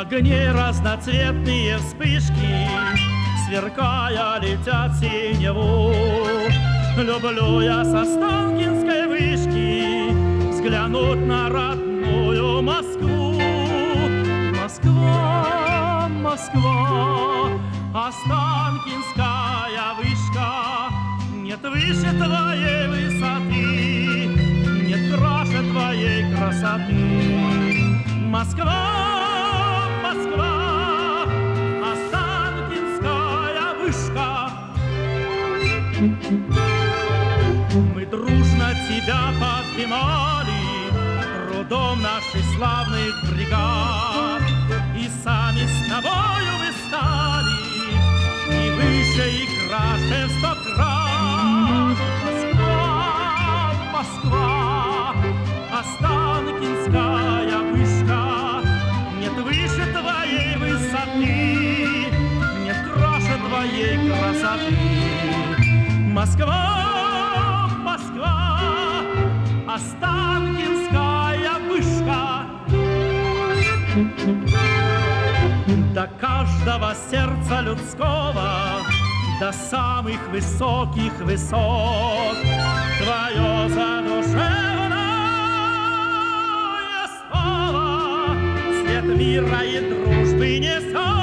Огни разноцветные вспышки, сверкая, летят в синеву. Люблю я с Останкинской вышки взглянуть на родную Москву. Москва, Москва, Останкинская вышка, нет выше твоей высоты, нет краше твоей красоты. Москва, Москва, Останкинская вышка. Мы дружно тебя поднимали трудом наших славных бригад, и сами с тобою мы стали и выше, и краше в 100 крат. Москва, Москва, Останкинская вышка, нет выше твоей высоты, нет краше твоей красоты. Москва, Москва, Останкинская вышка. До каждого сердца людского, до самых высоких высот твое задушевное слово свет мира и дружбы несет.